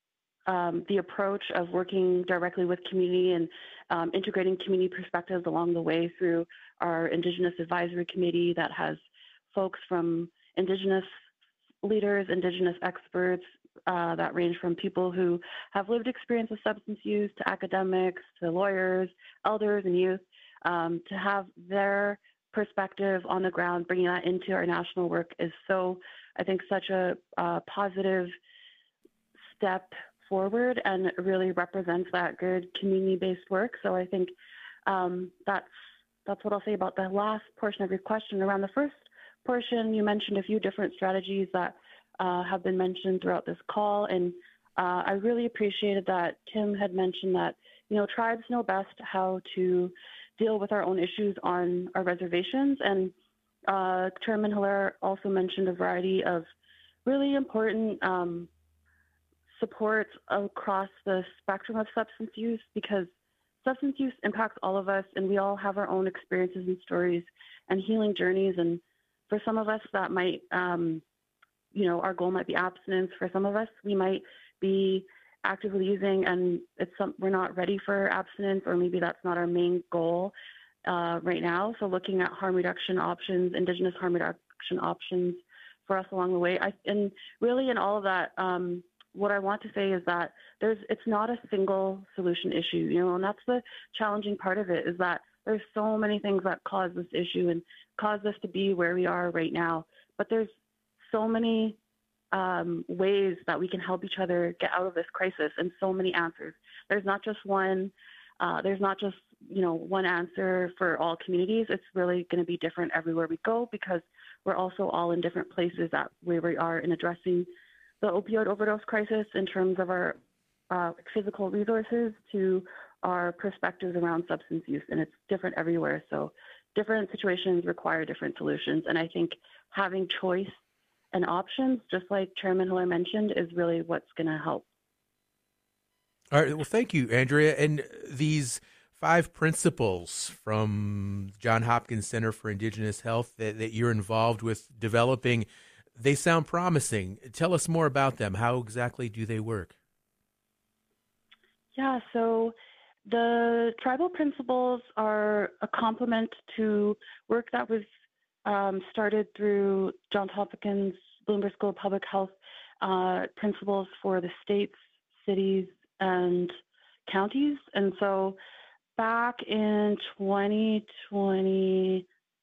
um, the approach of working directly with community and um, integrating community perspectives along the way through our Indigenous Advisory Committee that has folks from Indigenous leaders, Indigenous experts uh, that range from people who have lived experience with substance use to academics to lawyers, elders, and youth, um, to have their perspective on the ground, bringing that into our national work is so, I think, such a uh, positive step forward and really represents that good community-based work. So I think um, that's that's what I'll say about the last portion of your question. Around the first portion, you mentioned a few different strategies that uh, have been mentioned throughout this call, and uh, I really appreciated that Tim had mentioned that, you know, tribes know best how to deal with our own issues on our reservations. And uh, Chairman Hilaire also mentioned a variety of really important um, supports across the spectrum of substance use, because substance use impacts all of us, and we all have our own experiences and stories and healing journeys. And for some of us, that might, um, you know, our goal might be abstinence. For some of us, we might be actively using and it's some, we're not ready for abstinence, or maybe that's not our main goal uh, right now. So looking at harm reduction options, Indigenous harm reduction options for us along the way. I, and really in all of that, um, what I want to say is that there's it's not a single solution issue, you know, and that's the challenging part of it, is that there's so many things that cause this issue and cause us to be where we are right now. But there's so many Um, ways that we can help each other get out of this crisis, and so many answers. There's not just one. Uh, there's not just you know one answer for all communities. It's really going to be different everywhere we go, because we're also all in different places at where we are in addressing the opioid overdose crisis, in terms of our uh, physical resources to our perspectives around substance use, and it's different everywhere. So different situations require different solutions, and I think having choice and options, just like Chairman Hilaire mentioned, is really what's going to help. All right. Well, thank you, Andrea. And these five principles from Johns Hopkins Center for Indigenous Health that, that you're involved with developing, they sound promising. Tell us more about them. How exactly do they work? Yeah, so the tribal principles are a complement to work that was Um, started through Johns Hopkins Bloomberg School of Public Health, uh, principles for the states, cities, and counties. And so back in twenty twenty-two,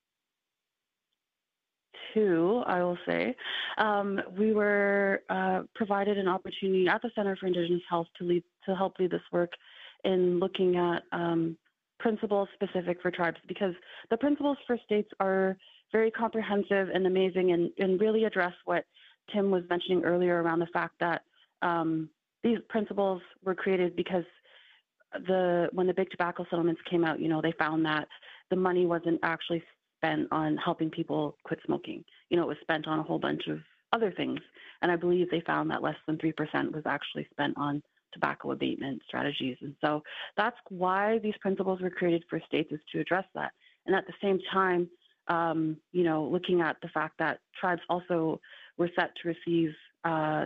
I will say, um, we were uh, provided an opportunity at the Center for Indigenous Health to lead to help lead this work in looking at um, principles specific for tribes, because the principles for states are very comprehensive and amazing, and, and really address what Tim was mentioning earlier around the fact that um, these principles were created because the when the big tobacco settlements came out, you know, they found that the money wasn't actually spent on helping people quit smoking. You know, it was spent on a whole bunch of other things. And I believe they found that less than three percent was actually spent on tobacco abatement strategies. And so that's why these principles were created for states, is to address that. And at the same time, Um, you know, looking at the fact that tribes also were set to receive uh,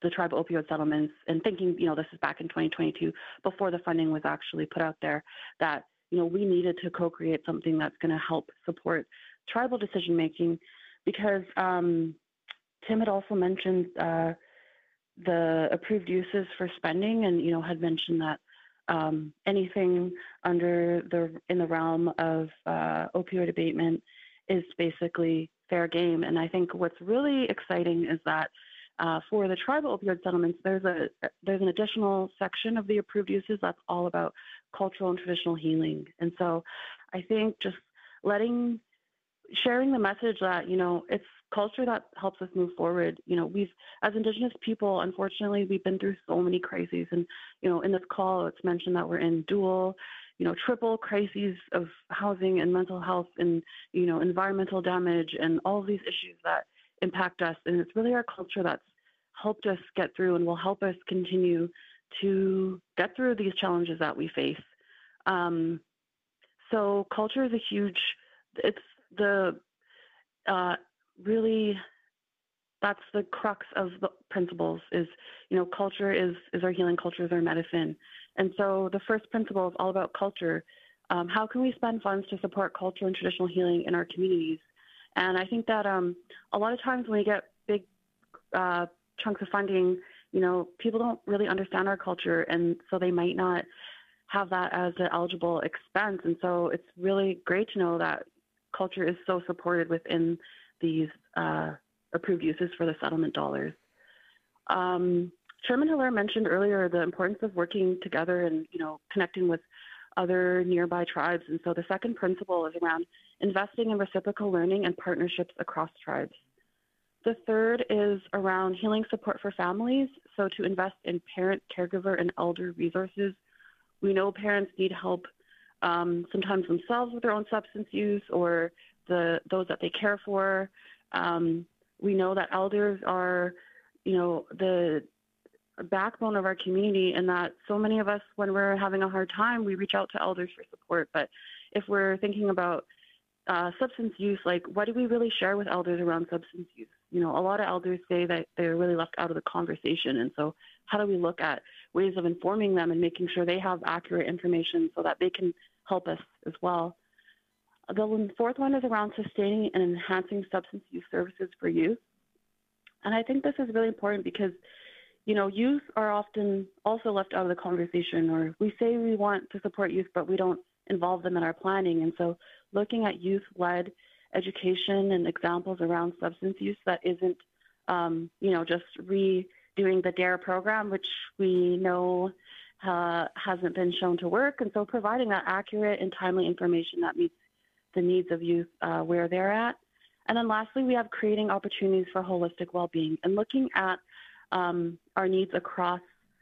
the tribal opioid settlements and thinking, you know, this is back in twenty twenty-two, before the funding was actually put out there, that, you know, we needed to co-create something that's going to help support tribal decision-making, because um, Tim had also mentioned uh, the approved uses for spending, and, you know, had mentioned that um, anything under the, in the realm of uh, opioid abatement is basically fair game. And I think what's really exciting is that Uh, for the tribal opioid settlements, there's a there's an additional section of the approved uses that's all about cultural and traditional healing. And so I think just letting, sharing the message that, you know, it's culture that helps us move forward. You know, we've, as Indigenous people, unfortunately, we've been through so many crises. And, you know, in this call, it's mentioned that we're in dual, you know, triple crises of housing and mental health and, you know, environmental damage and all of these issues that impact us. And it's really our culture that's helped us get through and will help us continue to get through these challenges that we face. Um, so culture is a huge, it's the, uh, really, that's the crux of the principles is, you know, culture is, is our healing, culture is our medicine. And so the first principle is all about culture. Um, how can we spend funds to support culture and traditional healing in our communities? And I think that um, a lot of times when we get big uh, chunks of funding, you know, people don't really understand our culture, and so they might not have that as an eligible expense. And so it's really great to know that culture is so supported within these uh, approved uses for the settlement dollars. Um, Chairman Hilaire mentioned earlier the importance of working together and, you know, connecting with other nearby tribes. And so the second principle is around investing in reciprocal learning and partnerships across tribes. The third is around healing support for families, so to invest in parent, caregiver, and elder resources. We know parents need help um, sometimes themselves with their own substance use or the those that they care for. Um, we know that elders are, you know, the backbone of our community, and that so many of us, when we're having a hard time, we reach out to elders for support. But if we're thinking about uh, substance use, like, what do we really share with elders around substance use? You know, a lot of elders say that they're really left out of the conversation. And so how do we look at ways of informing them and making sure they have accurate information so that they can help us as well? The fourth one is around sustaining and enhancing substance use services for youth. And I think this is really important because, you know, youth are often also left out of the conversation, or we say we want to support youth, but we don't involve them in our planning. And so looking at youth-led education and examples around substance use that isn't, um, you know, just redoing the DARE program, which we know uh, hasn't been shown to work. And so providing that accurate and timely information that meets the needs of youth uh, where they're at. And then lastly, we have creating opportunities for holistic well-being and looking at um, our needs across,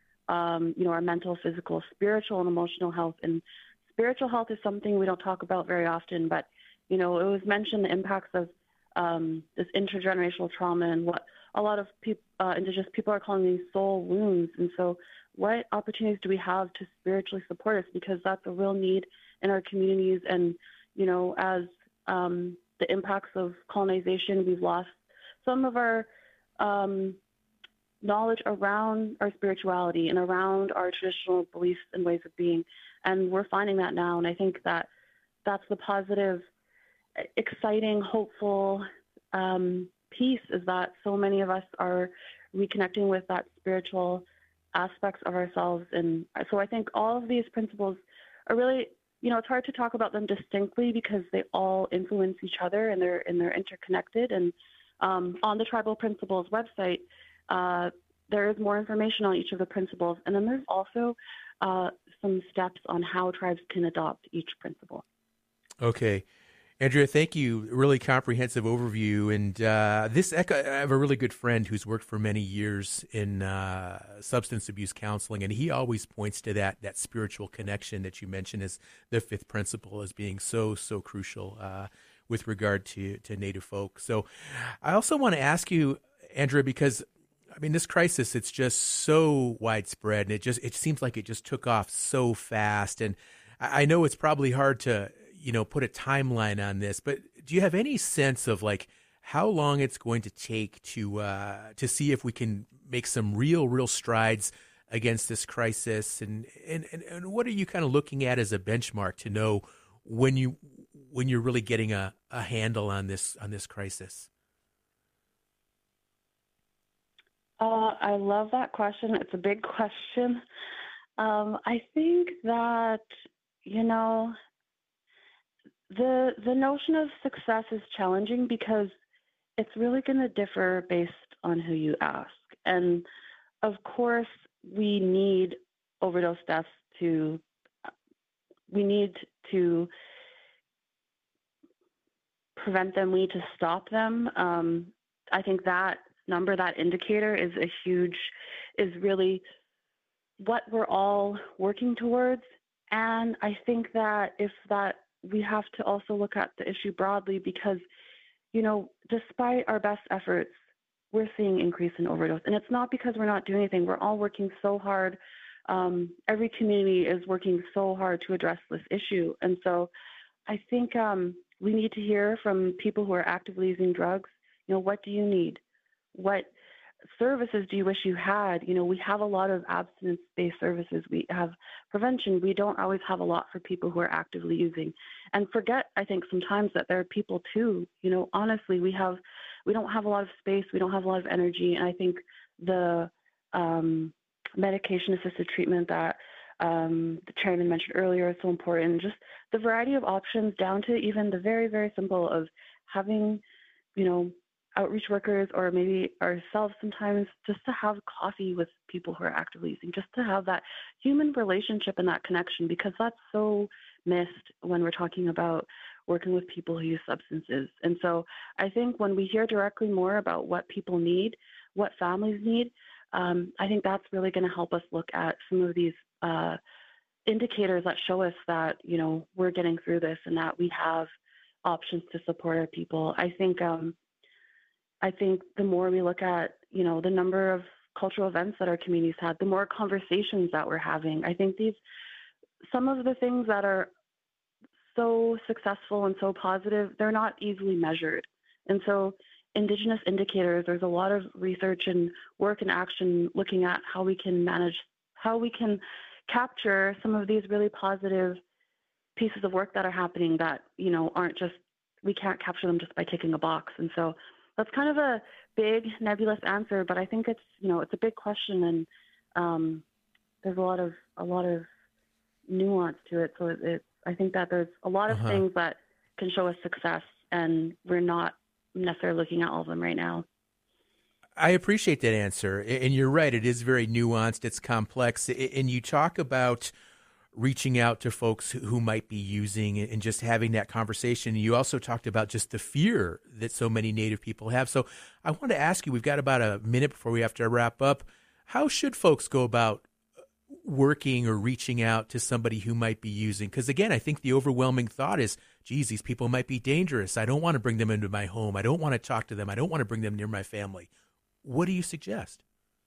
um, you know, our mental, physical, spiritual, and emotional health. And spiritual health is something we don't talk about very often, but you know, it was mentioned the impacts of um, this intergenerational trauma and what a lot of peop- uh, Indigenous people are calling these soul wounds. And so what opportunities do we have to spiritually support us? Because that's a real need in our communities. And, you know, as um, the impacts of colonization, we've lost some of our um, knowledge around our spirituality and around our traditional beliefs and ways of being. And we're finding that now. And I think that that's the positive, exciting, hopeful um, piece, is that so many of us are reconnecting with that spiritual aspects of ourselves. And so I think all of these principles are really, you know, it's hard to talk about them distinctly because they all influence each other and they're and they're interconnected. And um, on the Tribal Principles website, uh, there is more information on each of the principles. And then there's also uh, some steps on how tribes can adopt each principle. Okay. Andrea, thank you. Really comprehensive overview. And uh, this, I have a really good friend who's worked for many years in uh, substance abuse counseling, and he always points to that that spiritual connection that you mentioned as the fifth principle as being so, so crucial uh, with regard to, to Native folk. So I also want to ask you, Andrea, because, I mean, this crisis, it's just so widespread, and it just it seems like it just took off so fast. And I, I know it's probably hard to you know, put a timeline on this, but do you have any sense of like how long it's going to take to uh, to see if we can make some real, real strides against this crisis? And, and, and, and what are you kind of looking at as a benchmark to know when you when you're really getting a, a handle on this on this crisis? Uh, I love that question. It's a big question. Um, I think that, you know, the the notion of success is challenging because it's really going to differ based on who you ask. And of course, we need overdose deaths to, we need to prevent them, we need to stop them. Um, I think that number, that indicator is a huge, is really what we're all working towards. And I think that if that, we have to also look at the issue broadly because, you know, despite our best efforts, we're seeing increase in overdose. And it's not because we're not doing anything. We're all working so hard. Um, every community is working so hard to address this issue. And so I think um, we need to hear from people who are actively using drugs, you know, what do you need? What services do you wish you had? You know, we have a lot of abstinence-based services. We have prevention. We don't always have a lot for people who are actively using. And forget, I think, sometimes that there are people too. You know, honestly, we have, we don't have a lot of space. We don't have a lot of energy. And I think the um, medication-assisted treatment that um, the chairman mentioned earlier is so important. Just the variety of options down to even the very, very simple of having, you know, outreach workers or maybe ourselves sometimes just to have coffee with people who are actively using, just to have that human relationship and that connection, because that's so missed when we're talking about working with people who use substances. And so I think when we hear directly more about what people need, what families need, um, I think that's really going to help us look at some of these uh, indicators that show us that, you know, we're getting through this and that we have options to support our people. I think um, I think the more we look at, you know, the number of cultural events that our communities had, the more conversations that we're having. I think these, some of the things that are so successful and so positive, they're not easily measured. And so Indigenous indicators, there's a lot of research and work and action looking at how we can manage, how we can capture some of these really positive pieces of work that are happening that, you know, aren't just, we can't capture them just by ticking a box. And so that's kind of a big nebulous answer, but I think it's, you know, it's a big question, and um, there's a lot of a lot of nuance to it. So it, it I think that there's a lot of Uh-huh. things that can show us success, and we're not necessarily looking at all of them right now. I appreciate that answer, and you're right. It is very nuanced. It's complex, and you talk about reaching out to folks who might be using and just having that conversation. You also talked about just the fear that so many Native people have. So I want to ask you, we've got about a minute before we have to wrap up. How should folks go about working or reaching out to somebody who might be using? Because again, I think the overwhelming thought is, geez, these people might be dangerous. I don't want to bring them into my home. I don't want to talk to them. I don't want to bring them near my family. What do you suggest?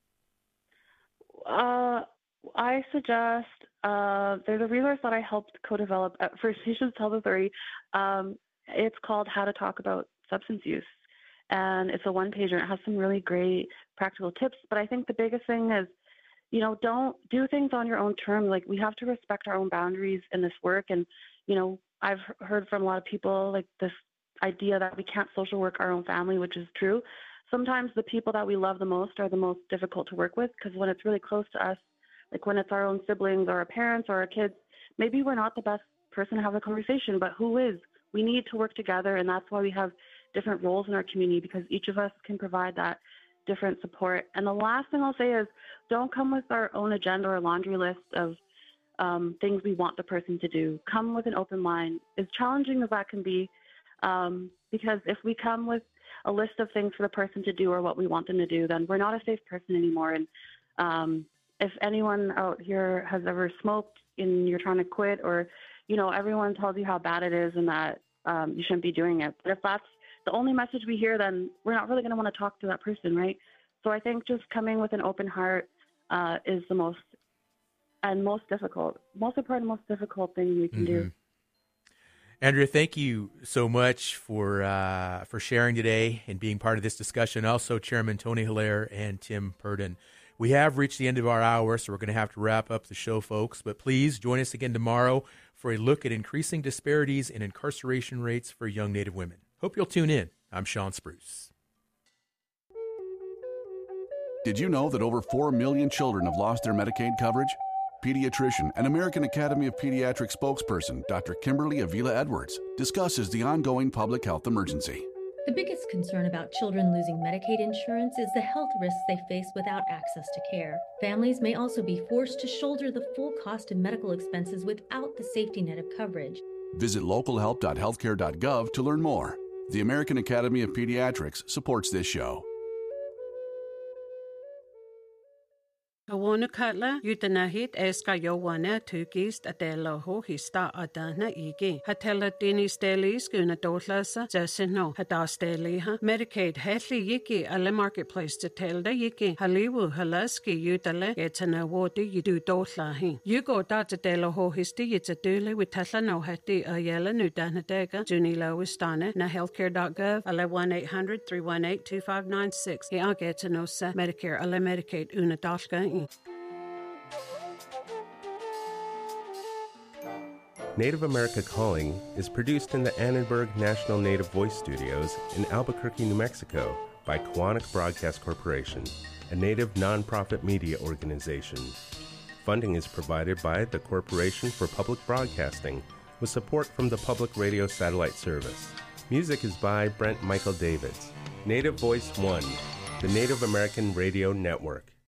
Uh, I suggest uh, there's a resource that I helped co-develop at First Nations Health Authority. Um, it's called How to Talk About Substance Use, and it's a one-pager. It has some really great practical tips, but I think the biggest thing is, you know, don't do things on your own terms. Like, we have to respect our own boundaries in this work. And, you know, I've heard from a lot of people, like, this idea that we can't social work our own family, which is true. Sometimes the people that we love the most are the most difficult to work with, because when it's really close to us, like when it's our own siblings or our parents or our kids, maybe we're not the best person to have a conversation, but who is? We need to work together, and that's why we have different roles in our community, because each of us can provide that different support. And the last thing I'll say is, don't come with our own agenda or laundry list of um, things we want the person to do. Come with an open mind, as challenging as that can be, um, because if we come with a list of things for the person to do or what we want them to do, then we're not a safe person anymore. And um, if anyone out here has ever smoked and you're trying to quit, or, you know, everyone tells you how bad it is and that um, you shouldn't be doing it. But if that's the only message we hear, then we're not really going to want to talk to that person, right? So I think just coming with an open heart uh, is the most and most difficult, most important, most difficult thing we can Mm-hmm. do. Andrea, thank you so much for uh, for sharing today and being part of this discussion. Also, Chairman Tony Hilaire and Tim Purdon. We have reached the end of our hour, so we're going to have to wrap up the show, folks. But please join us again tomorrow for a look at increasing disparities in incarceration rates for young Native women. Hope you'll tune in. I'm Sean Spruce. Did you know that over four million children have lost their Medicaid coverage? Pediatrician and American Academy of Pediatrics spokesperson Doctor Kimberly Avila Edwards discusses the ongoing public health emergency. The biggest concern about children losing Medicaid insurance is the health risks they face without access to care. Families may also be forced to shoulder the full cost of medical expenses without the safety net of coverage. Visit local help dot healthcare dot gov to learn more. The American Academy of Pediatrics supports this show. Awana Katla, Utanahit, Eska Yowana, Tukist, Adela Ho, Hista Adana Igi, Hatella Dini Stelis, Guna Dotlasa, Zasino, Hadasteliha, Medicaid, Hetli Yiki, Ale Marketplace to Telda Yiki, Haliwu, Halaski, Utale, Getana Wadi, Yudu Dotlahi. You go data Dela Ho Histi, it's a dule with Tatlano Heti, Ayela, Nudanadega, Junila Wistana, na healthcare dot gov, Ale one eight hundred, three one eight, two five nine six. Ya Getanosa, Medicare, Ale Medicaid, Una Dotka. Native America Calling is produced in the Annenberg National Native Voice Studios in Albuquerque, New Mexico by Koahnic Broadcast Corporation, a Native nonprofit media organization. Funding is provided by the Corporation for Public Broadcasting with support from the Public Radio Satellite Service. Music is by Brent Michael Davids. Native Voice One, the Native American Radio Network.